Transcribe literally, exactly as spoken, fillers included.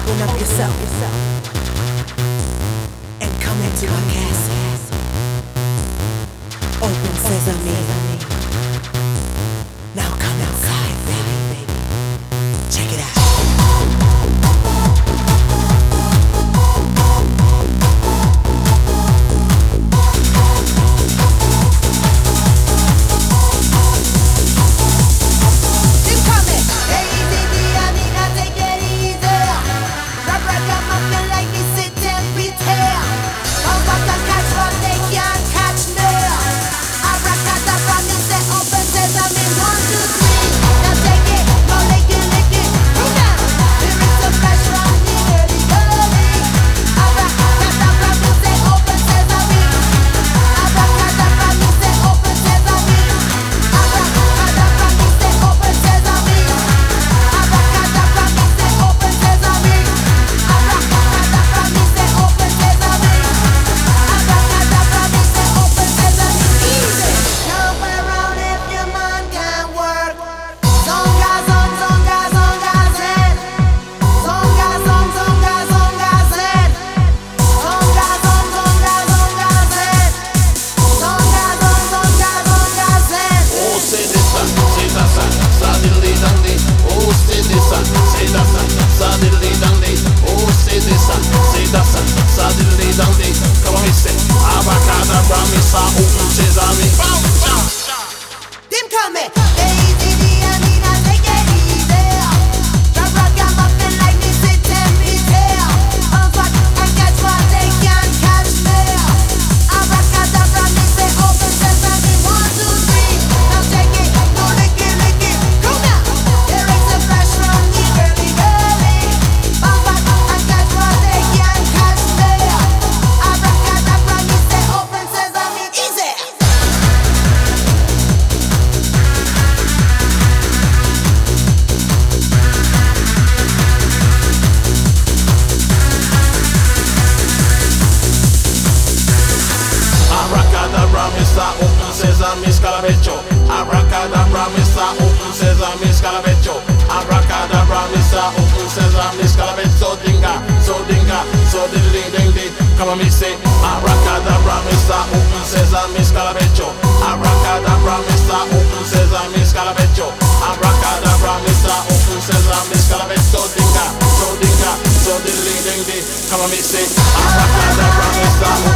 Open up yourself and come into our castle. Open sesame. Now come outside, baby. Check it out. Open sesame, scalabecho. Abracadabra, Mister Open sesame, scalabecho. Abracadabra, Mister Open sesame, scalabecho. Dinga, so dinga, so ding ding ding ding. Come on, me say. Abracadabra, Mister Open sesame, scalabecho. Abracadabra, Mister Open sesame, scalabecho. Abracadabra, Mister Open sesame, scalabecho. Dinga, so dinga, so ding ding ding ding. Come on, me say. Abracadabra, Mister